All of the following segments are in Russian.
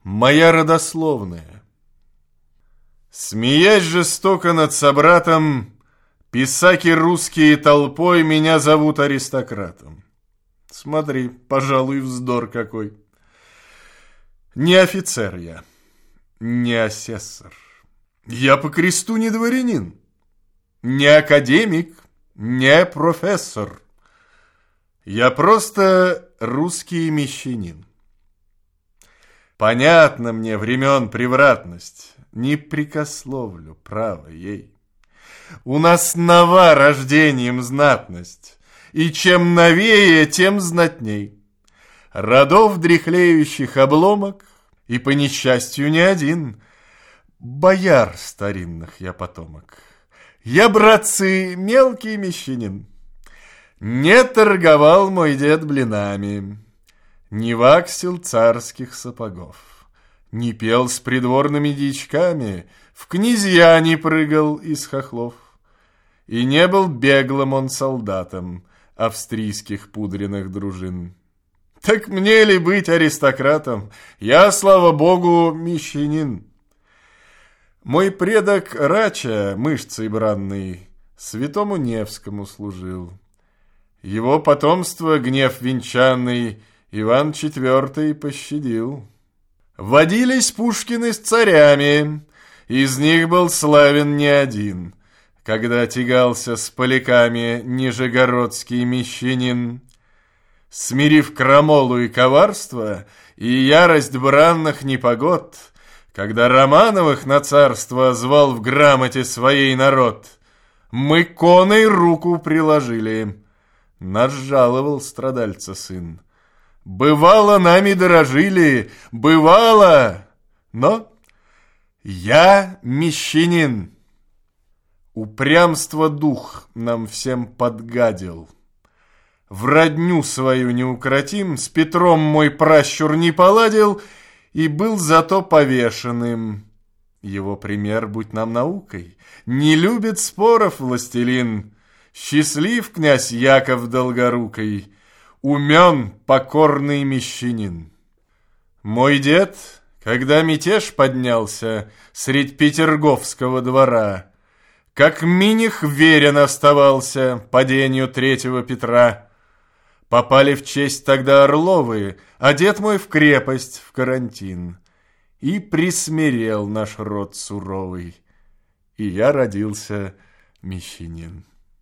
моя родословная. Смеясь жестоко над собратом, писаки русские толпой меня зовут аристократом. Смотри, пожалуй, вздор какой. Не офицер я, не асессор. Я по кресту не дворянин, не академик, не профессор. Я просто русский мещанин. Понятно мне времен превратность, не прекословлю, право ей. У нас нова рождением знатность, и чем новее, тем знатней. Родов дряхлеющих обломок, и по несчастью не один. Бояр старинных я потомок. Я, братцы, мелкий мещанин. Не торговал мой дед блинами, не ваксил царских сапогов, не пел с придворными дичками, в князья не прыгал из хохлов. И не был беглым он солдатом австрийских пудренных дружин. Так мне ли быть аристократом? Я, слава богу, мещанин. Мой предок Рача, мышцей бранный, святому Невскому служил. Его потомство, гнев венчанный, Иван IV пощадил. Водились Пушкины с царями, из них был славен не один, когда тягался с поляками нижегородский мещанин. Смирив крамолу и коварство и ярость бранных непогод, когда Романовых на царство звал в грамоте своей народ, мы коной руку приложили. Нас жаловал страдальца сын. Бывало, нами дорожили, бывало, но я мещанин. Упрямство дух нам всем подгадил. В родню свою неукротим, с Петром мой пращур не поладил и был зато повешенным. Его пример будь нам наукой. Не любит споров властелин. Счастлив князь Яков Долгорукий, умен покорный мещанин. Мой дед, когда мятеж поднялся средь Петерговского двора, как миних верен оставался падению третьего Петра. Попали в честь тогда Орловы, а дед мой в крепость, в карантин. И присмирел наш род суровый, и я родился мещанин.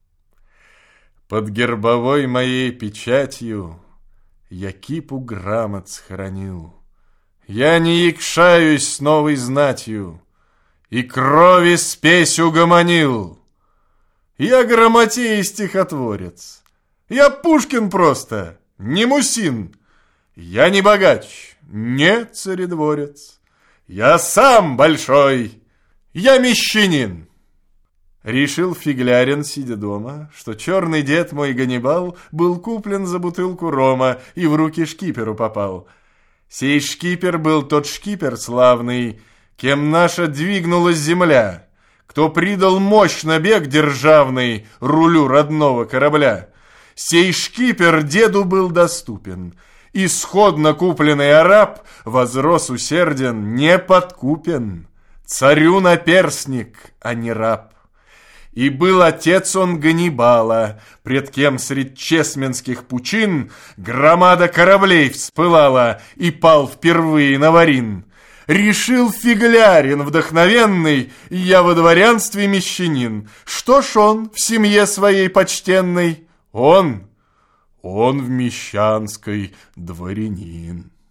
Под гербовой моей печатью я кипу грамот схоронил. Я не якшаюсь с новой знатью, и крови спесь угомонил. Я грамотей и стихотворец. Я Пушкин просто, не Мусин. Я не богач, не царедворец. Я сам большой, я мещанин. Решил Фиглярин, сидя дома, что черный дед мой Ганнибал был куплен за бутылку рома и в руки шкиперу попал. Сей шкипер был тот шкипер славный, кем наша двигнулась земля, кто придал мощь на бег державный рулю родного корабля. Сей шкипер деду был доступен, исходно купленный араб возрос усерден, не подкупен, царю наперсник, а не раб. И был отец он Ганнибала, пред кем средь чесменских пучин громада кораблей вспылала и пал впервые на Варин. Решил Фиглярин вдохновенный, я во дворянстве мещанин. Что ж он в семье своей почтенной? Он в мещанской дворянин.